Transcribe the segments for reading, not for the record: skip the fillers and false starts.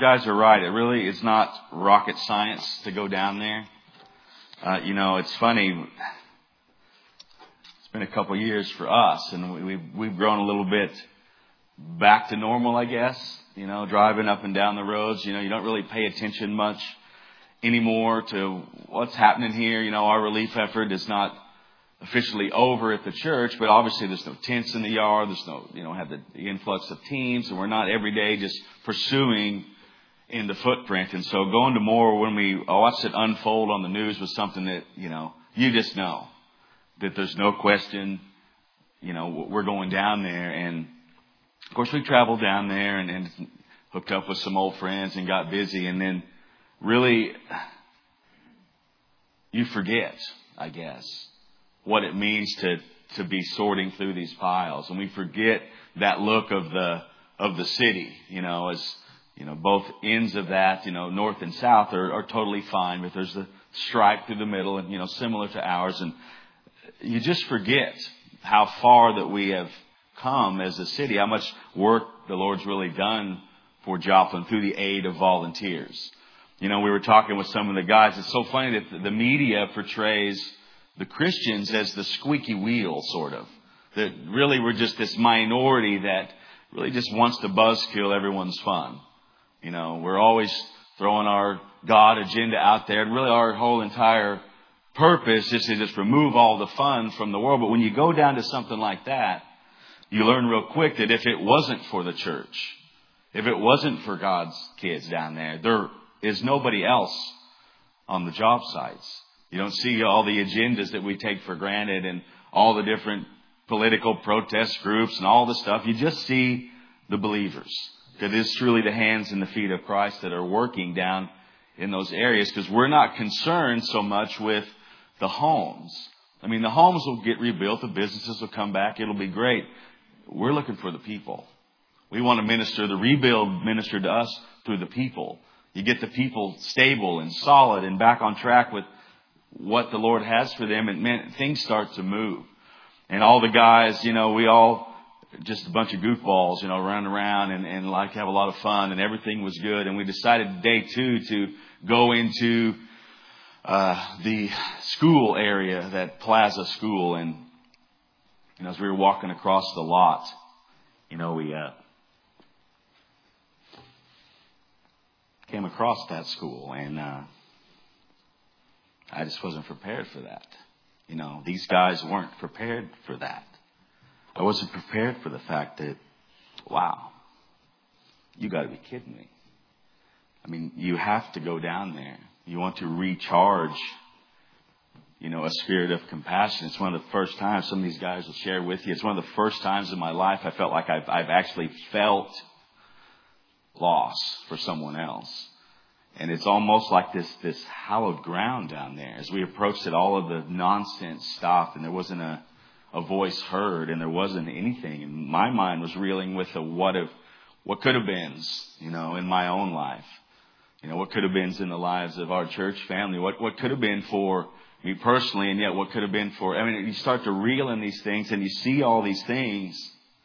guys are right. It really is not rocket science to go down there. It's funny. It's been a couple years for us, and we've grown a little bit back to normal, I guess. Driving up and down the roads. You don't really pay attention much anymore to what's happening here. Our relief effort is not officially over at the church, but obviously there's no tents in the yard. There's no, have the influx of teams, and we're not every day just pursuing in the footprint. And so going to more when we watched it unfold on the news was something that, you just know that there's no question, we're going down there. And of course we traveled down there and hooked up with some old friends and got busy. And then really you forget, I guess, what it means to be sorting through these piles. And we forget that look of the city, as, both ends of that, north and south are totally fine, but there's the stripe through the middle and, similar to ours. And you just forget how far that we have come as a city, how much work the Lord's really done for Joplin through the aid of volunteers. We were talking with some of the guys. It's so funny that the media portrays the Christians as the squeaky wheel, sort of. That really we're just this minority that really just wants to buzzkill everyone's fun. We're always throwing our God agenda out there. And really our whole entire purpose is to just remove all the fun from the world. But when you go down to something like that, you learn real quick that if it wasn't for the church, if it wasn't for God's kids down there is nobody else on the job sites. You don't see all the agendas that we take for granted and all the different political protest groups and all the stuff. You just see the believers. It is truly the hands and the feet of Christ that are working down in those areas, because we're not concerned so much with the homes. I mean, the homes will get rebuilt. The businesses will come back. It'll be great. We're looking for the people. We want to minister. The rebuild ministered to us through the people. You get the people stable and solid and back on track with what the Lord has for them, and things start to move. And all the guys, we all just a bunch of goofballs, running around and like to have a lot of fun, and everything was good. And we decided day 2 to go into the school area, that Plaza School. And as we were walking across the lot, we came across that school, and I just wasn't prepared for that. These guys weren't prepared for that. I wasn't prepared for the fact that, wow, you got to be kidding me. I mean, you have to go down there. You want to recharge, a spirit of compassion. It's one of the first times, some of these guys will share with you, it's one of the first times in my life I felt like I've actually felt loss for someone else. And it's almost like this hallowed ground down there. As we approached it, all of the nonsense stopped, and there wasn't a voice heard, and there wasn't anything. And my mind was reeling with the what could have been, in my own life. What could have been in the lives of our church family. What could have been for me personally, and yet what could have been for... you start to reel in these things, and you see all these things.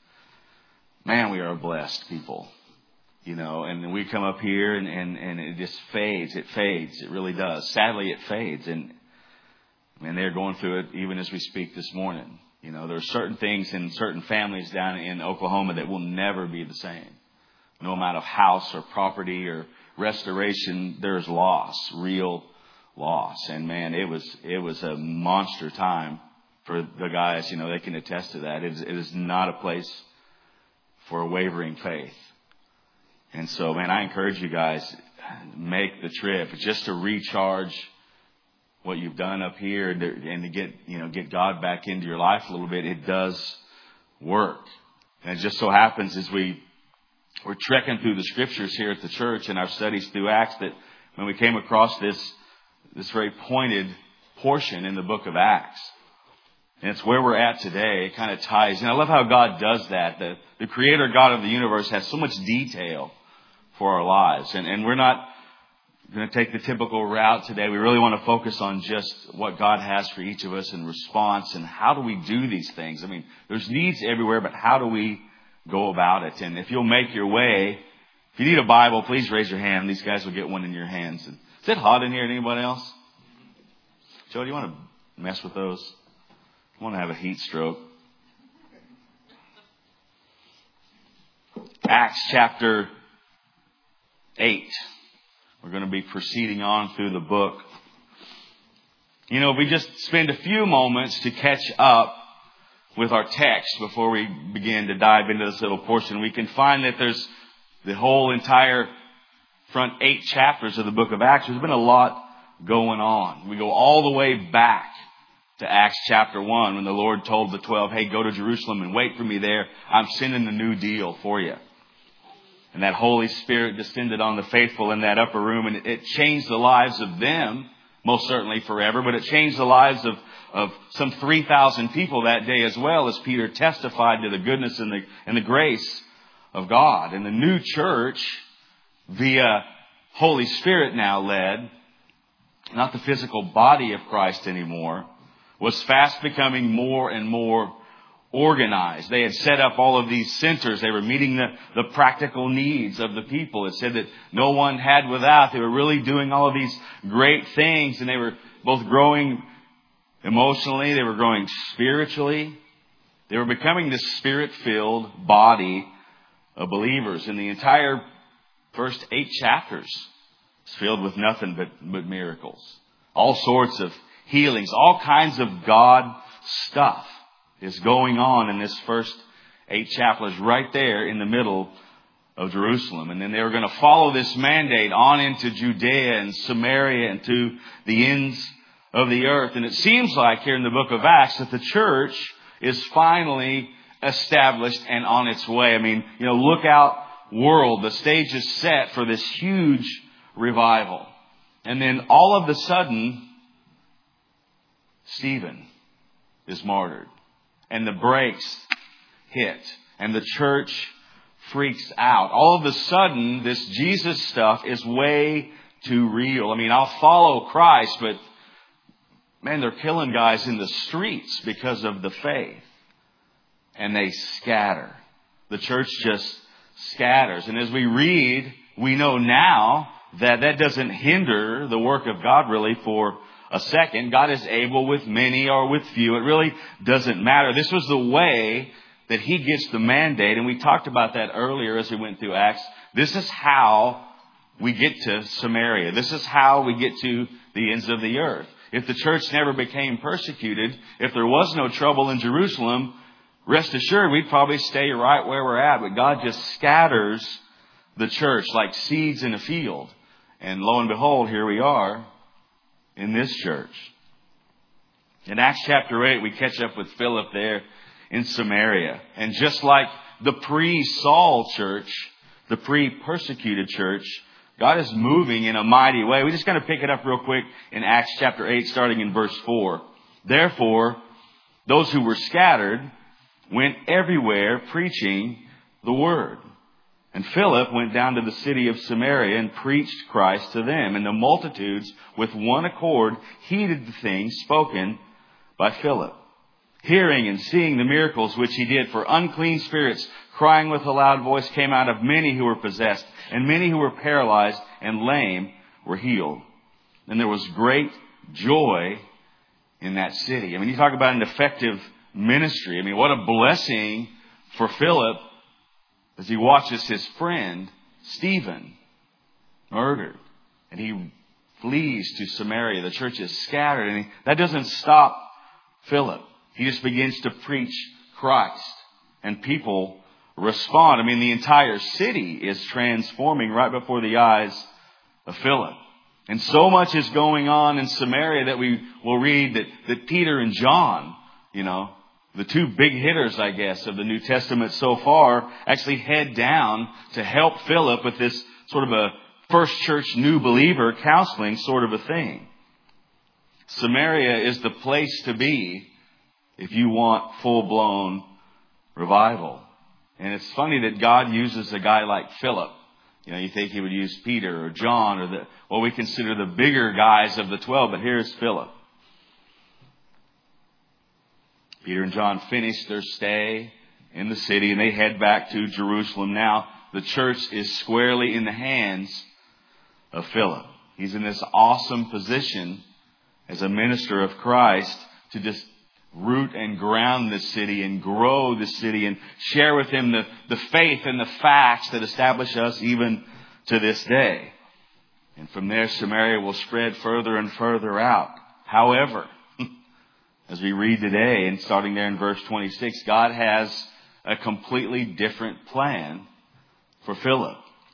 Man, we are a blessed people. And we come up here and it just fades. It fades. It really does. Sadly, it fades. And they're going through it even as we speak this morning. There are certain things in certain families down in Oklahoma that will never be the same. No amount of house or property or restoration, there's loss, real loss. And man, it was a monster time for the guys. They can attest to that. It is not a place for a wavering faith. And so, man, I encourage you guys, make the trip just to recharge what you've done up here and to get God back into your life a little bit. It does work. And it just so happens as we're trekking through the scriptures here at the church in our studies through Acts, that when we came across this very pointed portion in the book of Acts, and it's where we're at today. It kind of ties. And I love how God does that. The creator God of the universe has so much detail for our lives. And we're not going to take the typical route today. We really want to focus on just what God has for each of us in response, and how do we do these things. There's needs everywhere, but how do we go about it? And if you'll make your way, if If you need a Bible, please raise your hand. These guys will get one in your hands. Is it hot in here? Anyone else? Joe, do you want to mess with those? I want to have a heat stroke. Acts chapter 8. We're going to be proceeding on through the book. You know, we just spend a few moments to catch up with our text before we begin to dive into this little portion. We can find that there's the whole entire front 8 chapters of the book of Acts. There's been a lot going on. We go all the way back to Acts chapter 1 when the Lord told the 12, hey, go to Jerusalem and wait for me there. I'm sending a new deal for you. And that Holy Spirit descended on the faithful in that upper room, and it changed the lives of them, most certainly forever, but it changed the lives of some 3,000 people that day as well, as Peter testified to the goodness and the grace of God. And the new church, via Holy Spirit now led, not the physical body of Christ anymore, was fast becoming more and more organized. They had set up all of these centers. They were meeting the practical needs of the people. It said that no one had without. They were really doing all of these great things, and they were both growing emotionally. They were growing spiritually. They were becoming this Spirit-filled body of believers. And the entire first 8 chapters is filled with nothing but miracles. All sorts of healings, all kinds of God stuff is going on in this first 8 chapters right there in the middle of Jerusalem. And then they were going to follow this mandate on into Judea and Samaria and to the ends of the earth. And it seems like here in the book of Acts that the church is finally established and on its way. I mean, you know, look out world. The stage is set for this huge revival. And then all of a sudden, Stephen is martyred. And the brakes hit. And the church freaks out. All of a sudden, this Jesus stuff is way too real. I mean, I'll follow Christ, but man, they're killing guys in the streets because of the faith. And they scatter. The church just scatters. And as we read, we know now that doesn't hinder the work of God really for a second. God is able with many or with few. It really doesn't matter. This was the way that He gets the mandate. And we talked about that earlier as we went through Acts. This is how we get to Samaria. This is how we get to the ends of the earth. If the church never became persecuted, if there was no trouble in Jerusalem, rest assured we'd probably stay right where we're at. But God just scatters the church like seeds in a field. And lo and behold, here we are in this church. In Acts chapter 8, we catch up with Philip there in Samaria. And just like the pre-Saul church, the pre-persecuted church, God is moving in a mighty way. We're just going to pick it up real quick in Acts chapter 8, starting in verse 4. Therefore, those who were scattered went everywhere preaching the word. And Philip went down to the city of Samaria and preached Christ to them. And the multitudes, with one accord, heeded the things spoken by Philip, hearing and seeing the miracles which he did. For unclean spirits, crying with a loud voice, came out of many who were possessed, and many who were paralyzed and lame were healed. And there was great joy in that city. I mean, you talk about an effective ministry. I mean, what a blessing for Philip as he watches his friend, Stephen, murdered. And he flees to Samaria. The church is scattered. And that doesn't stop Philip. He just begins to preach Christ. And people respond. I mean, the entire city is transforming right before the eyes of Philip. And so much is going on in Samaria that we will read that Peter and John, you know, the two big hitters, I guess, of the New Testament so far, actually head down to help Philip with this sort of a first church new believer counseling sort of a thing. Samaria is the place to be if you want full-blown revival. And it's funny that God uses a guy like Philip. You know, you think He would use Peter or John or what we consider the bigger guys of the 12, but here's Philip. Peter and John finish their stay in the city and they head back to Jerusalem. Now, the church is squarely in the hands of Philip. He's in this awesome position as a minister of Christ to just root and ground this city and grow this city and share with him the faith and the facts that establish us even to this day. And from there, Samaria will spread further and further out. However, as we read today, and starting there in verse 26, God has a completely different plan for Philip.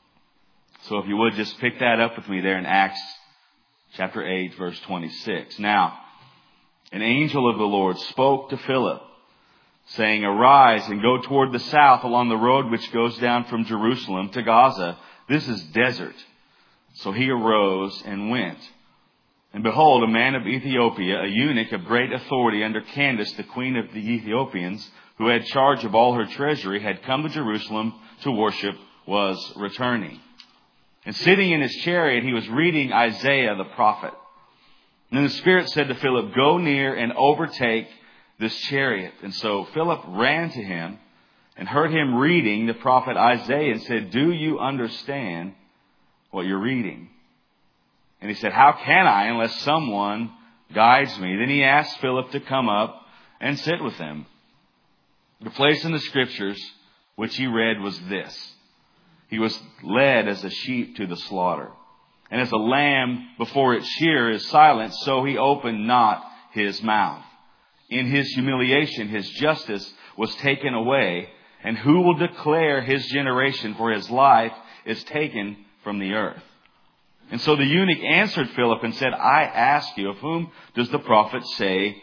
So if you would just pick that up with me there in Acts chapter 8, verse 26. Now, an angel of the Lord spoke to Philip, saying, "Arise and go toward the south along the road which goes down from Jerusalem to Gaza. This is desert." So he arose and went. And behold, a man of Ethiopia, a eunuch of great authority under Candace, the queen of the Ethiopians, who had charge of all her treasury, had come to Jerusalem to worship, was returning. And sitting in his chariot, he was reading Isaiah the prophet. And then the Spirit said to Philip, "Go near and overtake this chariot." And so Philip ran to him and heard him reading the prophet Isaiah and said, "Do you understand what you're reading?" And he said, "How can I unless someone guides me?" Then he asked Philip to come up and sit with him. The place in the Scriptures which he read was this: "He was led as a sheep to the slaughter. And as a lamb before its shearer is silent, so he opened not his mouth. In his humiliation, his justice was taken away. And who will declare his generation? For his life is taken from the earth." And so the eunuch answered Philip and said, "I ask you, of whom does the prophet say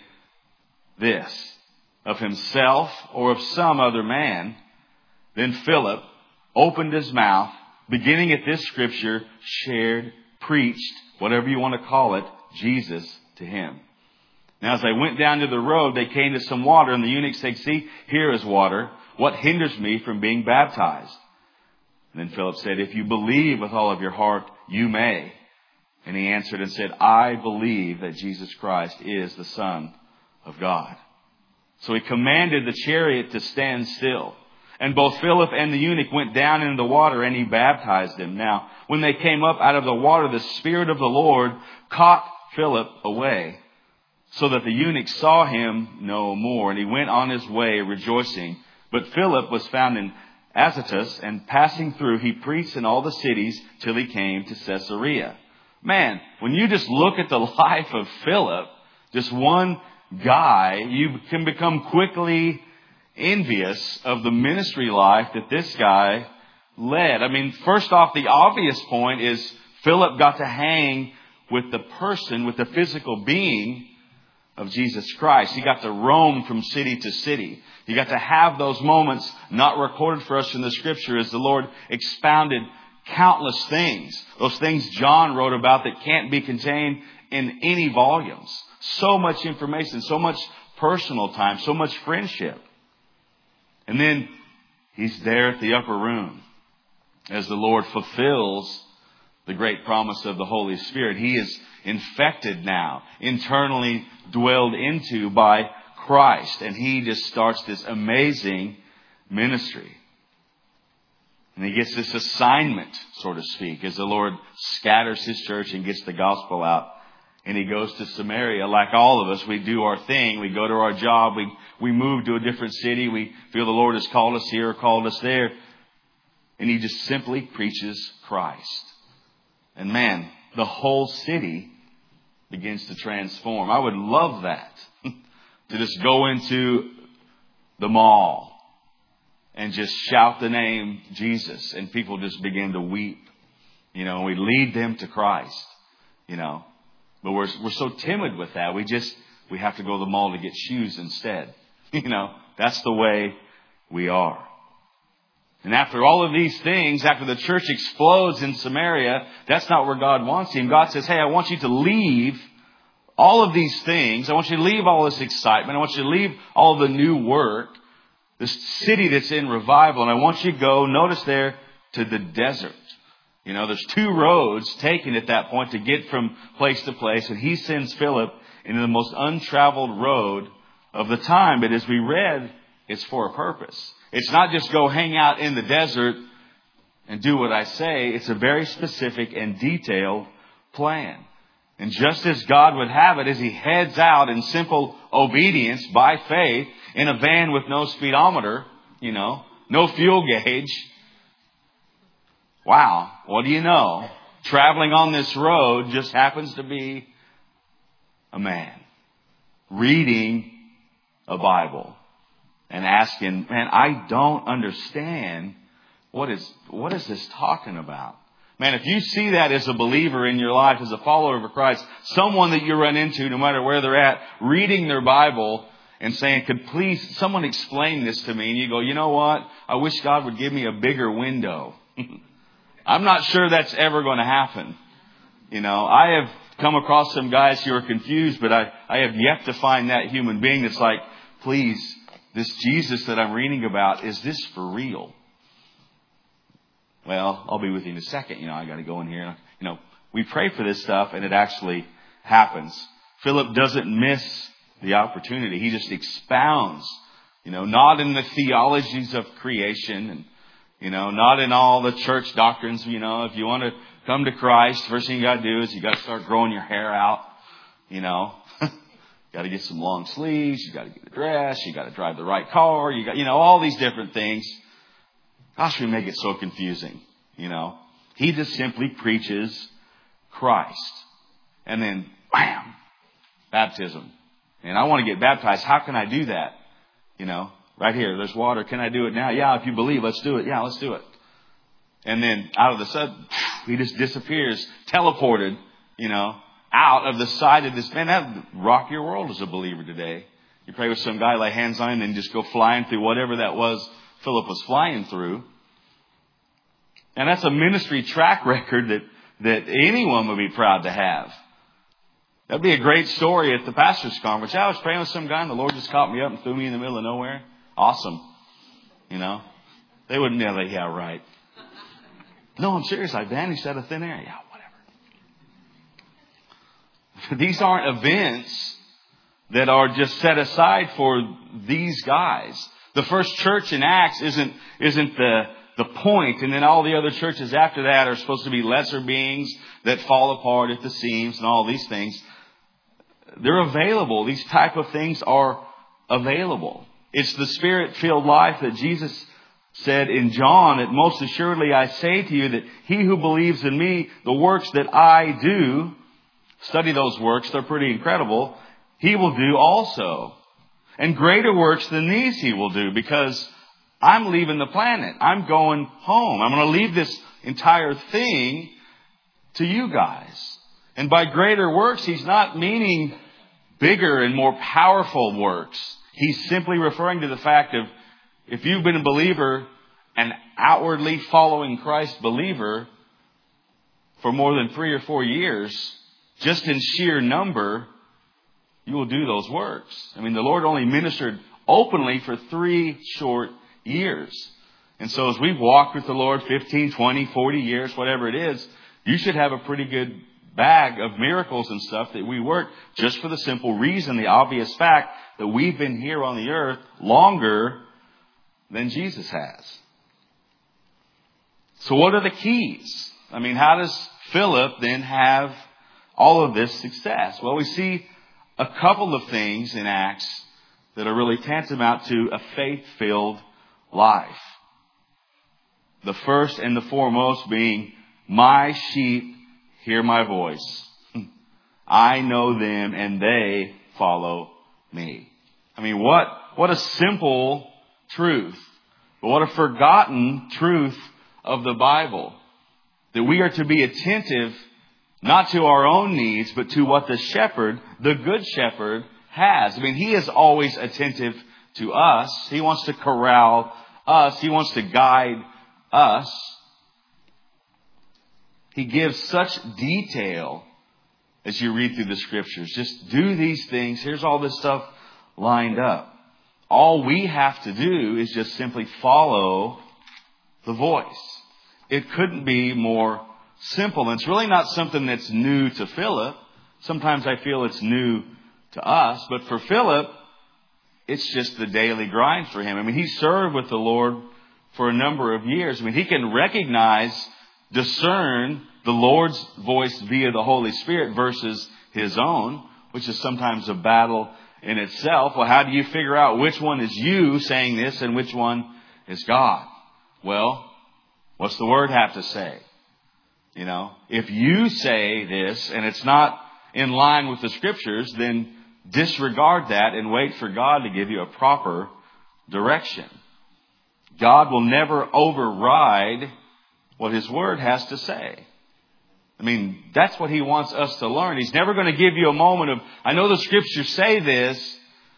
this? Of himself or of some other man?" Then Philip opened his mouth, beginning at this scripture, preached, whatever you want to call it, Jesus to him. Now as they went down to the road, they came to some water, and the eunuch said, "See, here is water. What hinders me from being baptized?" And then Philip said, "If you believe with all of your heart, you may." And he answered and said, "I believe that Jesus Christ is the Son of God." So he commanded the chariot to stand still. And both Philip and the eunuch went down into the water, and he baptized him. Now, when they came up out of the water, the Spirit of the Lord caught Philip away, so that the eunuch saw him no more. And he went on his way rejoicing. But Philip was found in Azotus, and passing through, he preached in all the cities till he came to Caesarea. Man, when you just look at the life of Philip, just one guy, you can become quickly envious of the ministry life that this guy led. I mean, first off, the obvious point is Philip got to hang with the person, with the physical being of Jesus Christ. He got to roam from city to city. He got to have those moments not recorded for us in the Scripture as the Lord expounded countless things. Those things John wrote about that can't be contained in any volumes. So much information, so much personal time, so much friendship. And then he's there at the upper room as the Lord fulfills the great promise of the Holy Spirit. He is infected now, internally dwelled into by Christ. And he just starts this amazing ministry. And he gets this assignment, so to speak, as the Lord scatters his church and gets the gospel out. And he goes to Samaria. Like all of us, we do our thing. We go to our job. We move to a different city. We feel the Lord has called us here or called us there. And he just simply preaches Christ. And man, the whole city begins to transform. I would love that. To just go into the mall and just shout the name Jesus. And people just begin to weep. You know, we lead them to Christ. You know. But we're so timid with that. We have to go to the mall to get shoes instead. You know, that's the way we are. And after all of these things, after the church explodes in Samaria, that's not where God wants him. God says, "Hey, I want you to leave all of these things. I want you to leave all this excitement. I want you to leave all of the new work, this city that's in revival. And I want you to go, notice there, to the desert." You know, there's two roads taken at that point to get from place to place. And he sends Philip into the most untraveled road of the time. But as we read, it's for a purpose. It's not just go hang out in the desert and do what I say. It's a very specific and detailed plan. And just as God would have it, as he heads out in simple obedience by faith in a van with no speedometer, no fuel gauge. Wow, what do you know? Traveling on this road just happens to be a man reading a Bible and asking, man, I don't understand what is this talking about? Man, if you see that as a believer in your life, as a follower of Christ, someone that you run into, no matter where they're at, reading their Bible and saying, could please someone explain this to me? And you go, you know what? I wish God would give me a bigger window. I'm not sure that's ever going to happen. I have come across some guys who are confused, but I have yet to find that human being that's like, please, this Jesus that I'm reading about, is this for real? Well, I'll be with you in a second. I got to go in here. We pray for this stuff and it actually happens. Philip doesn't miss the opportunity. He just expounds, not in the theologies of creation and, not in all the church doctrines. If you want to come to Christ, first thing you got to do is you got to start growing your hair out. Got to get some long sleeves. You got to get a dress. You got to drive the right car. You got, all these different things. Gosh, we make it so confusing, He just simply preaches Christ. And then, bam, baptism. And I want to get baptized. How can I do that? Right here, there's water. Can I do it now? Yeah, if you believe, let's do it. Yeah, let's do it. And then out of the sudden, he just disappears, teleported, out of the side of this. Man, that would rock your world as a believer today. You pray with some guy, lay hands on him, and just go flying through whatever that was Philip was flying through. And that's a ministry track record that anyone would be proud to have. That'd be a great story at the pastor's conference. I was praying with some guy and the Lord just caught me up and threw me in the middle of nowhere. Awesome. They wouldn't know that. Yeah, right. No, I'm serious. I vanished out of thin air. Yeah, whatever. These aren't events that are just set aside for these guys. The first church in Acts isn't the point, and then all the other churches after that are supposed to be lesser beings that fall apart at the seams and all these things. They're available. These type of things are available. It's the Spirit-filled life that Jesus said in John, that most assuredly I say to you that he who believes in me, the works that I do, study those works, they're pretty incredible, he will do also. And greater works than these he will do, because I'm leaving the planet. I'm going home. I'm going to leave this entire thing to you guys. And by greater works, he's not meaning bigger and more powerful works. He's simply referring to the fact of, if you've been a believer, an outwardly following Christ believer for more than 3 or 4 years, just in sheer number, you will do those works. I mean, the Lord only ministered openly for 3 short years. And so as we've walked with the Lord 15, 20, 40 years, whatever it is, you should have a pretty good bag of miracles and stuff that we work, just for the simple reason, the obvious fact that we've been here on the earth longer than Jesus has. So what are the keys? I mean, how does Philip then have all of this success? Well, we see a couple of things in Acts that are really tantamount to a faith-filled life. The first and the foremost being, my sheep hear my voice. I know them and they follow me. I mean, what a simple truth. But what a forgotten truth of the Bible. That we are to be attentive not to our own needs, but to what the shepherd, the good shepherd, has. I mean, he is always attentive to us. He wants to corral us. He wants to guide us. He gives such detail as you read through the scriptures. Just do these things. Here's all this stuff lined up. All we have to do is just simply follow the voice. It couldn't be more simple. And it's really not something that's new to Philip. Sometimes I feel it's new to us. But for Philip, it's just the daily grind for him. I mean, he served with the Lord for a number of years. I mean, he can discern the Lord's voice via the Holy Spirit versus his own, which is sometimes a battle in itself. Well, how do you figure out which one is you saying this and which one is God? Well, what's the Word have to say? You know, if you say this and it's not in line with the Scriptures, then disregard that and wait for God to give you a proper direction. God will never override what His Word has to say. I mean, that's what He wants us to learn. He's never going to give you a moment of, I know the Scriptures say this,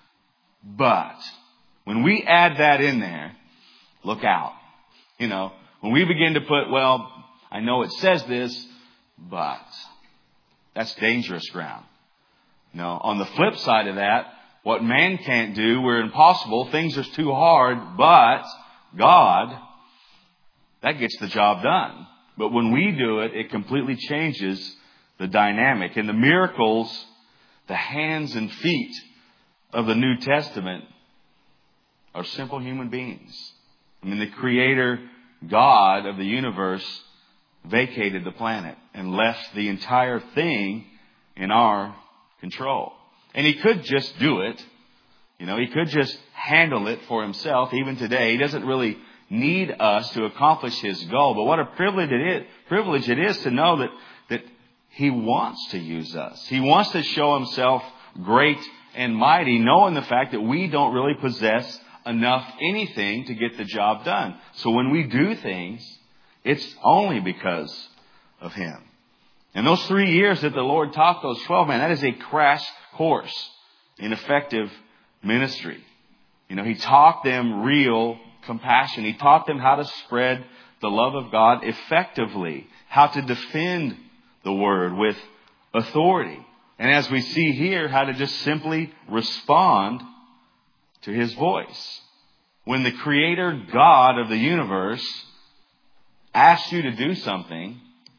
but when we add that in there, look out. You know, when we begin to put, well, I know it says this, but that's dangerous ground. You know, on the flip side of that, what man can't do, we're impossible, things are too hard, but God, that gets the job done. But when we do it, it completely changes the dynamic. And the miracles, the hands and feet of the New Testament are simple human beings. I mean, the Creator God of the universe vacated the planet and left the entire thing in our control. And He could just do it. You know, He could just handle it for Himself. Even today, He doesn't really need us to accomplish His goal. But what a privilege it is to know that He wants to use us. He wants to show Himself great and mighty, knowing the fact that we don't really possess enough anything to get the job done. So when we do things, it's only because of Him. And those 3 years that the Lord taught those 12, man, that is a crash course in effective ministry. You know, He taught them real compassion. He taught them how to spread the love of God effectively, how to defend the Word with authority. And as we see here, how to just simply respond to His voice. When the Creator God of the universe asks you to do something,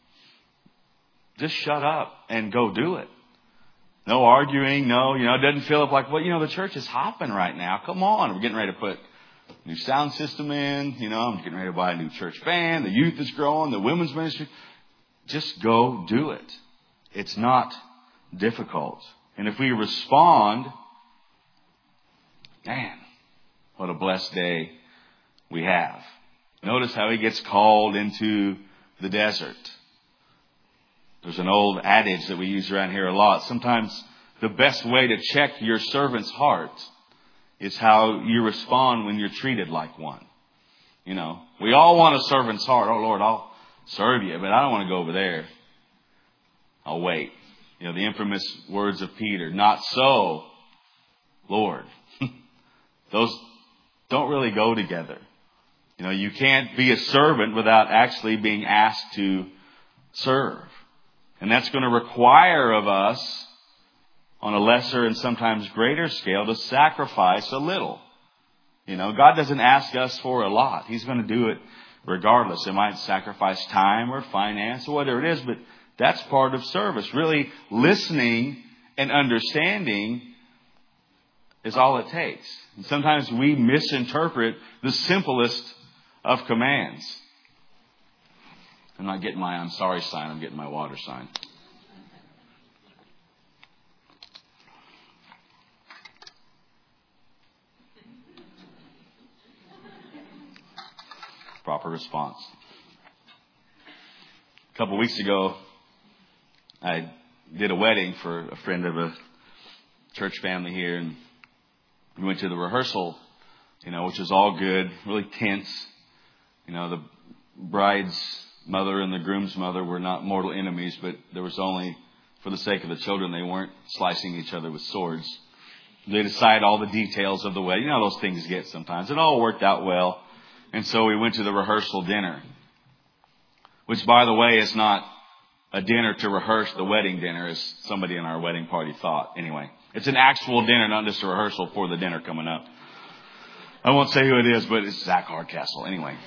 just shut up and go do it. No arguing, no, it doesn't feel like, well, the church is hopping right now. Come on, we're getting ready to put a new sound system in. I'm getting ready to buy a new church band. The youth is growing, the women's ministry. Just go do it. It's not difficult. And if we respond, man, what a blessed day we have. Notice how He gets called into the desert. There's an old adage that we use around here a lot. Sometimes the best way to check your servant's heart is how you respond when you're treated like one. We all want a servant's heart. Oh, Lord, I'll serve you, but I don't want to go over there. I'll wait. The infamous words of Peter, not so, Lord. Those don't really go together. You can't be a servant without actually being asked to serve. And that's going to require of us, on a lesser and sometimes greater scale, to sacrifice a little. God doesn't ask us for a lot. He's going to do it regardless. It might sacrifice time or finance or whatever it is, but that's part of service. Really listening and understanding is all it takes. And sometimes we misinterpret the simplest of commands. I'm not getting my I'm sorry sign. I'm getting my water sign. Proper response. A couple of weeks ago, I did a wedding for a friend of a church family here, and we went to the rehearsal, which was all good, really tense. The bride's mother and the groom's mother were not mortal enemies, but there was only, for the sake of the children, they weren't slicing each other with swords. They decided all the details of the wedding. You know how those things get sometimes. It all worked out well. And so we went to the rehearsal dinner, which, by the way, is not a dinner to rehearse the wedding dinner, as somebody in our wedding party thought. Anyway, it's an actual dinner, not just a rehearsal for the dinner coming up. I won't say who it is, but it's Zach Hardcastle. Anyway.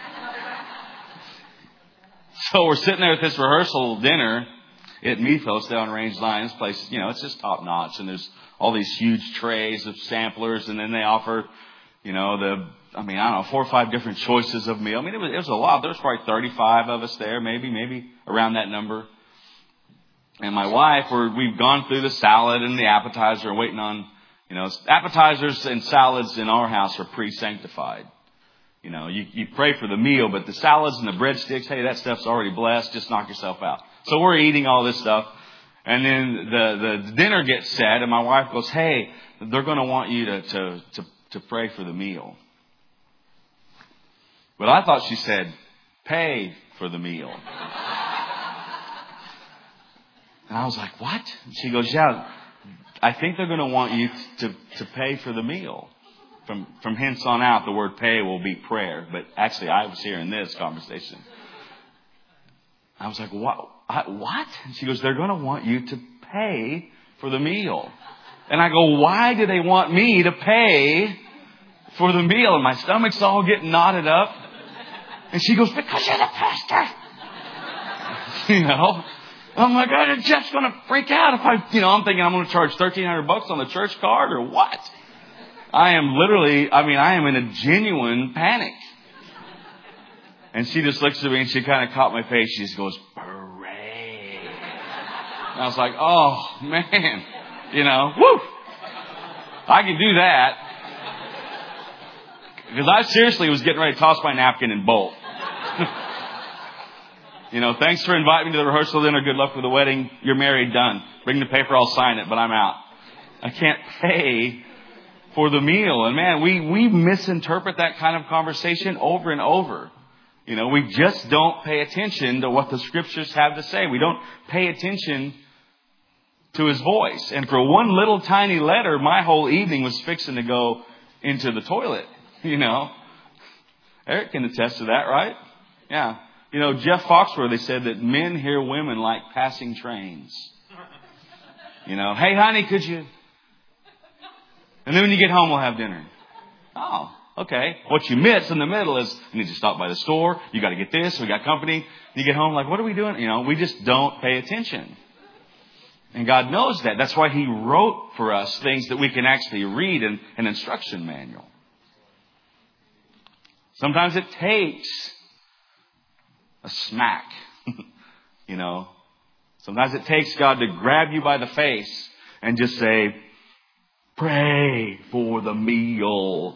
So we're sitting there at this rehearsal dinner at Mythos down Range Line. This place, it's just top notch. And there's all these huge trays of samplers. And then they offer, I don't know, 4 or 5 different choices of meal. It was a lot. There was probably 35 of us there, maybe around that number. And my wife, we've gone through the salad and the appetizer, waiting on, appetizers and salads in our house are pre-sanctified. You pray for the meal, but the salads and the breadsticks, hey, that stuff's already blessed. Just knock yourself out. So we're eating all this stuff. And then the dinner gets set, and my wife goes, hey, they're going to want you to pray for the meal. But I thought she said, pay for the meal. And I was like, what? And she goes, yeah, I think they're going to want you to pay for the meal. From hence on out, the word pay will be prayer. But actually, I was hearing this conversation. I was like, what? And she goes, they're going to want you to pay for the meal. And I go, why do they want me to pay for the meal? And my stomach's all getting knotted up. And she goes, because you're the pastor. I'm like, Jeff's going to freak out if I'm thinking I'm going to charge $1,300 on the church card or what? I am in a genuine panic. And she just looks at me and she kind of caught my face. She just goes, hooray. And I was like, oh, man, woo. I can do that. Because I seriously was getting ready to toss my napkin and bolt. Thanks for inviting me to the rehearsal dinner. Good luck with the wedding. You're married, done. Bring the paper, I'll sign it, but I'm out. I can't pay for the meal. And man, we misinterpret that kind of conversation over and over. We just don't pay attention to what the scriptures have to say. We don't pay attention to his voice. And for one little tiny letter, my whole evening was fixing to go into the toilet. Eric can attest to that, right? Yeah. Jeff Foxworthy said that men hear women like passing trains. Hey, honey, could you? And then when you get home, we'll have dinner. Oh, okay. What you miss in the middle is you need to stop by the store. You got to get this. We got company. You get home, like, what are we doing? We just don't pay attention. And God knows that. That's why he wrote for us things that we can actually read in an instruction manual. Sometimes it takes a smack. Sometimes it takes God to grab you by the face and just say, pray for the meal.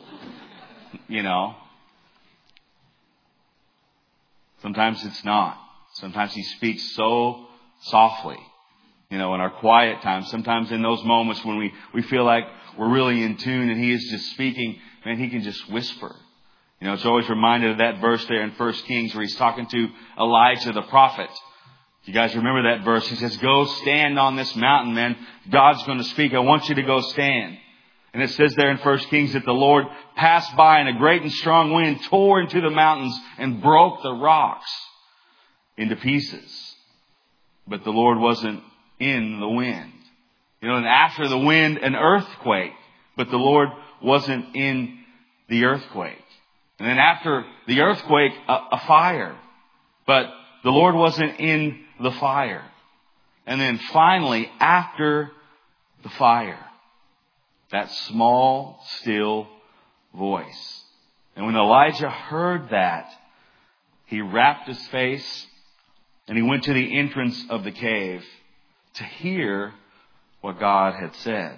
Sometimes it's not. Sometimes he speaks so softly. In our quiet time. Sometimes in those moments when we feel like we're really in tune and he is just speaking, man, he can just whisper. It's always reminded of that verse there in 1 Kings where he's talking to Elijah the prophet. You guys remember that verse? He says, go stand on this mountain, man. God's going to speak. I want you to go stand. And it says there in 1 Kings that the Lord passed by and a great and strong wind tore into the mountains and broke the rocks into pieces. But the Lord wasn't in the wind. And after the wind, an earthquake. But the Lord wasn't in the earthquake. And then after the earthquake, a fire. But the Lord wasn't in the fire. And then finally, after the fire, that small, still voice. And when Elijah heard that, he wrapped his face and he went to the entrance of the cave to hear what God had said.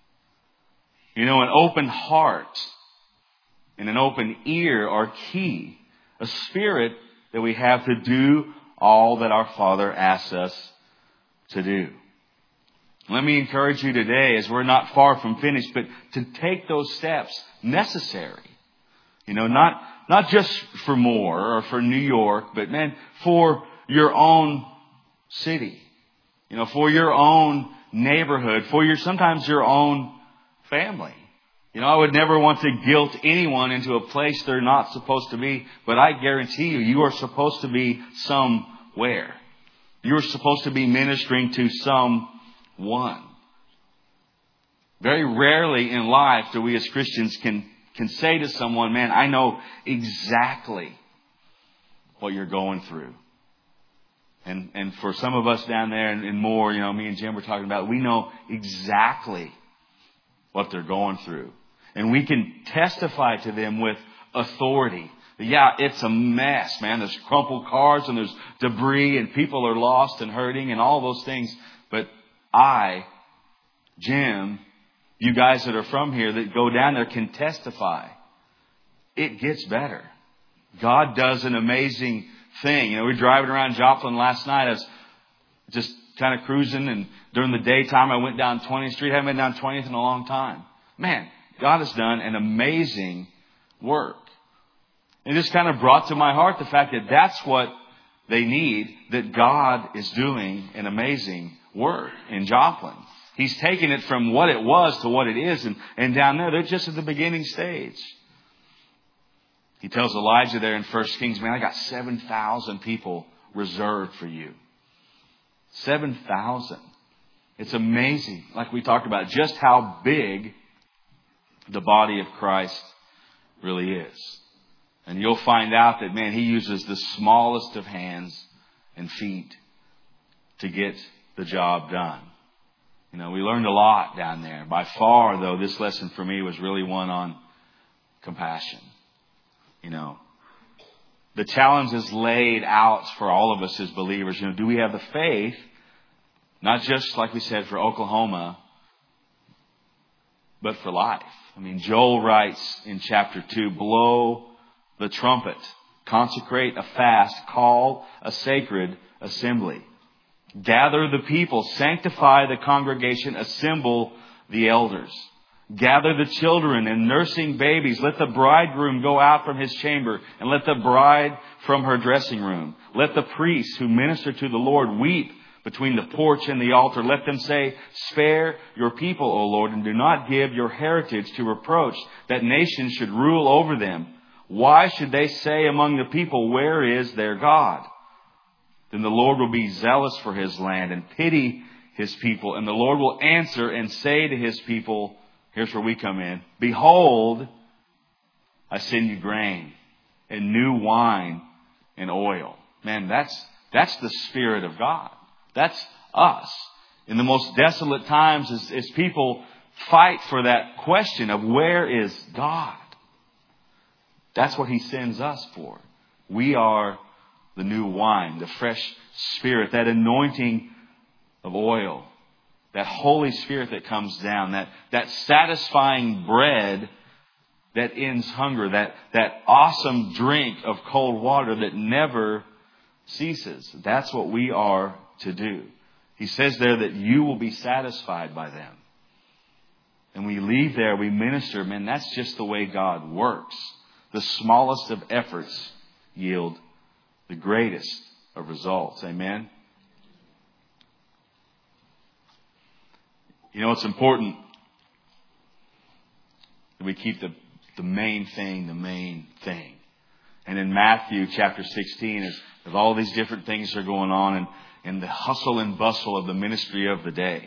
An open heart and an open ear are key. A spirit that we have to do all that our Father asks us to do. Let me encourage you today, as we're not far from finished, but to take those steps necessary. Not just for more or for New York, but man, for your own city. For your own neighborhood, sometimes your own family. I would never want to guilt anyone into a place they're not supposed to be, but I guarantee you are supposed to be somewhere. You're supposed to be ministering to someone. Very rarely in life do we as Christians can say to someone, man, I know exactly what you're going through. And for some of us down there and more, me and Jim were talking about, we know exactly what they're going through. And we can testify to them with authority. Yeah, it's a mess, man. There's crumpled cars and there's debris and people are lost and hurting and all those things. But Jim, you guys that are from here that go down there can testify. It gets better. God does an amazing thing. We were driving around Joplin last night. I was just kind of cruising, and during the daytime I went down 20th Street. I haven't been down 20th in a long time. Man, God has done an amazing work. It just kind of brought to my heart the fact that that's what they need, that God is doing an amazing work in Joplin. He's taken it from what it was to what it is. And down there, they're just at the beginning stage. He tells Elijah there in 1 Kings, man, I got 7,000 people reserved for you. 7,000. It's amazing, like we talked about, just how big the body of Christ really is. And you'll find out that, man, He uses the smallest of hands and feet to get the job done. We learned a lot down there. By far, though, this lesson for me was really one on compassion. The challenge is laid out for all of us as believers. Do we have the faith, not just, like we said, for Oklahoma, but for life? Joel writes in chapter 2, blow the trumpet, consecrate a fast, call a sacred assembly. Gather the people, sanctify the congregation, assemble the elders. Gather the children and nursing babies. Let the bridegroom go out from his chamber and let the bride from her dressing room. Let the priests who minister to the Lord weep between the porch and the altar. Let them say, spare your people, O Lord, and do not give your heritage to reproach, that nations should rule over them. Why should they say among the people, where is their God? Then the Lord will be zealous for His land and pity His people. And the Lord will answer and say to His people, here's where we come in, behold, I send you grain and new wine and oil. Man, that's the Spirit of God. That's us. In the most desolate times, as people fight for that question of where is God? That's what He sends us for. We are the new wine, the fresh Spirit, that anointing of oil, that Holy Spirit that comes down, that satisfying bread that ends hunger, that awesome drink of cold water that never ceases. That's what we are to do. He says there that you will be satisfied by them. And we leave there, we minister. Man, that's just the way God works. The smallest of efforts yield the greatest of results. Amen. It's important that we keep the main thing the main thing. And in Matthew chapter 16, as all these different things are going on and the hustle and bustle of the ministry of the day,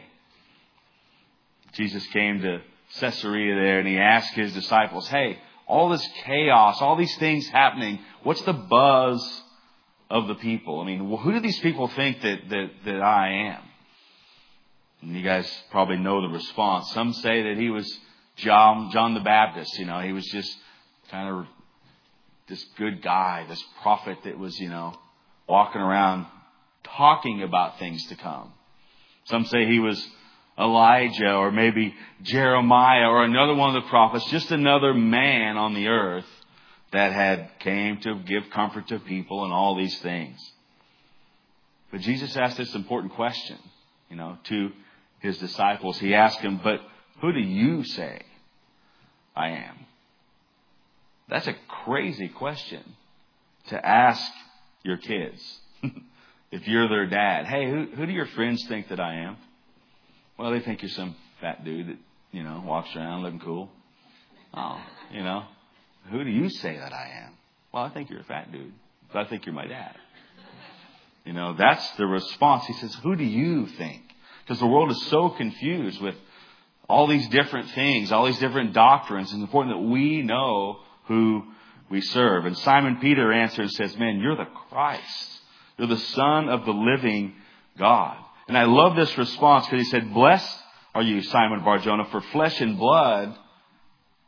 Jesus came to Caesarea there and He asked His disciples, hey, all this chaos, all these things happening, what's the buzz of the people? Who do these people think that I am? And you guys probably know the response. Some say that He was John the Baptist. He was just kind of this good guy, this prophet that was, walking around talking about things to come. Some say He was Elijah or maybe Jeremiah or another one of the prophets, just another man on the earth that had came to give comfort to people and all these things. But Jesus asked this important question, to His disciples. He asked them, but who do you say I am? That's a crazy question to ask your kids. If you're their dad, hey, who do your friends think that I am? Well, they think you're some fat dude that, walks around looking cool. Oh, who do you say that I am? Well, I think you're a fat dude. So I think you're my dad. That's the response. He says, who do you think? Because the world is so confused with all these different things, all these different doctrines. It's important that we know who we serve. And Simon Peter answered and says, man, you're the Christ. You're the Son of the living God. And I love this response because he said, blessed are you, Simon Bar-Jonah, for flesh and blood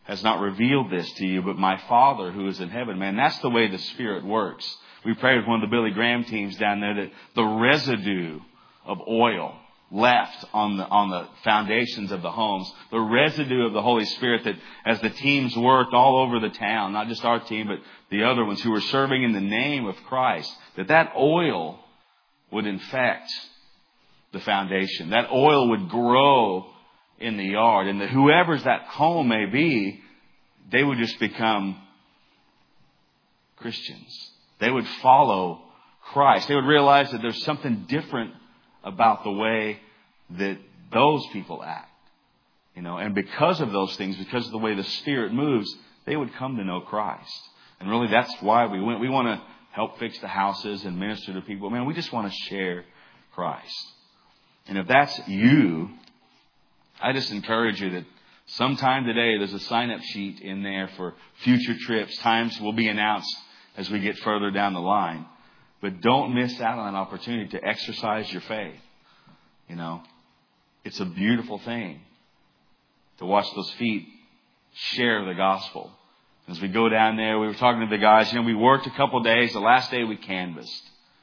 has not revealed this to you, but my Father who is in heaven. Man, that's the way the Spirit works. We prayed with one of the Billy Graham teams down there that the residue of oil left on the foundations of the homes, the residue of the Holy Spirit, that as the teams worked all over the town, not just our team, but the other ones who were serving in the name of Christ, that oil would infect the foundation. That oil would grow in the yard, and that whoever's that home may be, they would just become Christians. They would follow Christ. They would realize that there's something different about the way that those people act. And because of those things, because of the way the Spirit moves, they would come to know Christ. And really that's why we went. We want to help fix the houses and minister to people. Man, we just want to share Christ. And if that's you, I just encourage you that sometime today there's a sign-up sheet in there for future trips. Times will be announced as we get further down the line. But don't miss out on an opportunity to exercise your faith. It's a beautiful thing to watch those feet share the gospel. As we go down there, we were talking to the guys. We worked a couple days. The last day we canvassed.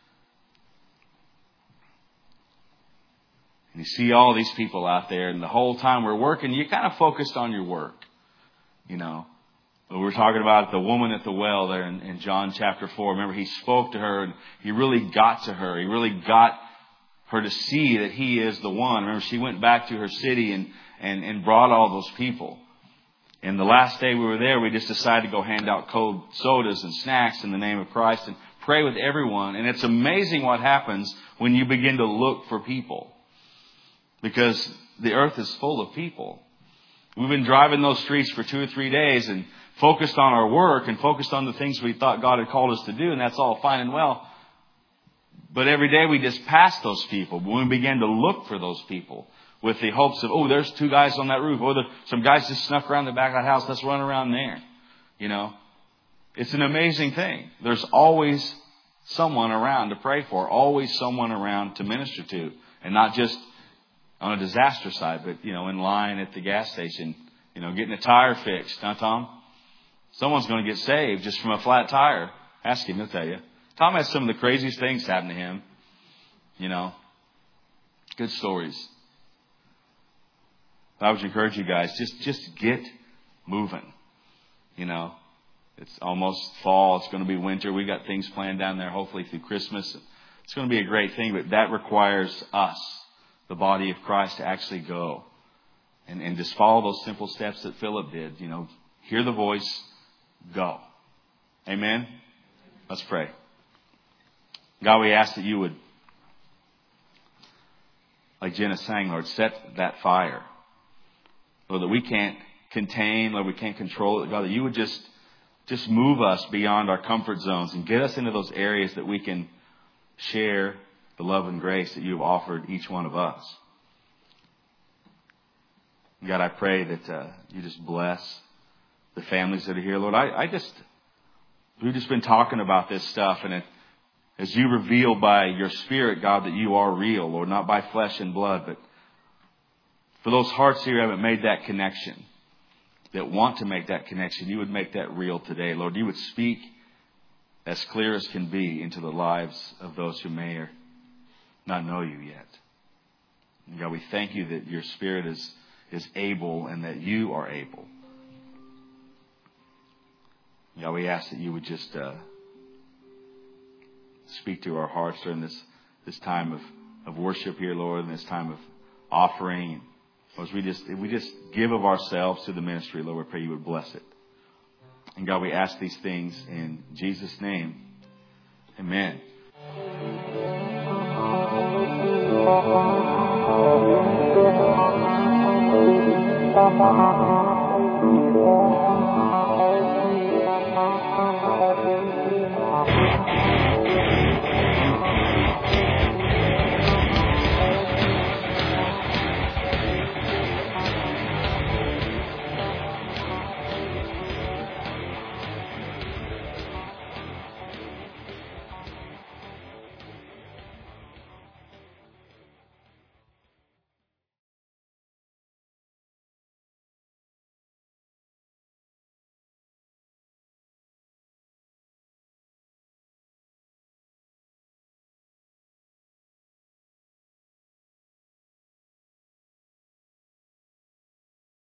And you see all these people out there, and the whole time we're working, you kind of focused on your work. But we're talking about the woman at the well there in John chapter 4. Remember, he spoke to her, and he really got to her. He really got her to see that he is the one. Remember, she went back to her city and brought all those people. And the last day we were there, we just decided to go hand out cold sodas and snacks in the name of Christ and pray with everyone. And it's amazing what happens when you begin to look for people. Because the earth is full of people. We've been driving those streets for 2 or 3 days and focused on our work and focused on the things we thought God had called us to do. And that's all fine and well. But every day we just pass those people. When we began to look for those people with the hopes of, there's 2 guys on that roof. Some guys just snuck around the back of that house. Let's run around there. It's an amazing thing. There's always someone around to pray for. Always someone around to minister to. And not just on a disaster side, but, in line at the gas station, getting a tire fixed. Huh, Tom? Someone's going to get saved just from a flat tire. Ask him, he'll tell you. Tom has some of the craziest things happen to him. Good stories. I would encourage you guys, just get moving. It's almost fall. It's going to be winter. We got things planned down there, hopefully through Christmas. It's going to be a great thing, but that requires us, the body of Christ, to actually go and just follow those simple steps that Philip did. Hear the voice, go. Amen. Let's pray. God, we ask that you would, like Jenna sang, Lord, set that fire. Lord, that we can't contain, Lord, we can't control it. God, that you would just move us beyond our comfort zones and get us into those areas that we can share the love and grace that you have offered each one of us. God, I pray that you just bless the families that are here. Lord, we've just been talking about this stuff, and as you reveal by your Spirit, God, that you are real, Lord, not by flesh and blood, but for those hearts here who haven't made that connection, that want to make that connection, you would make that real today, Lord. You would speak as clear as can be into the lives of those who may or not know you yet. And God, we thank you that your Spirit is able and that you are able. God, we ask that you would just speak to our hearts during this time of worship here, Lord, and this time of offering. As we just give of ourselves to the ministry, Lord, we pray you would bless it. And God, we ask these things in Jesus' name. Amen.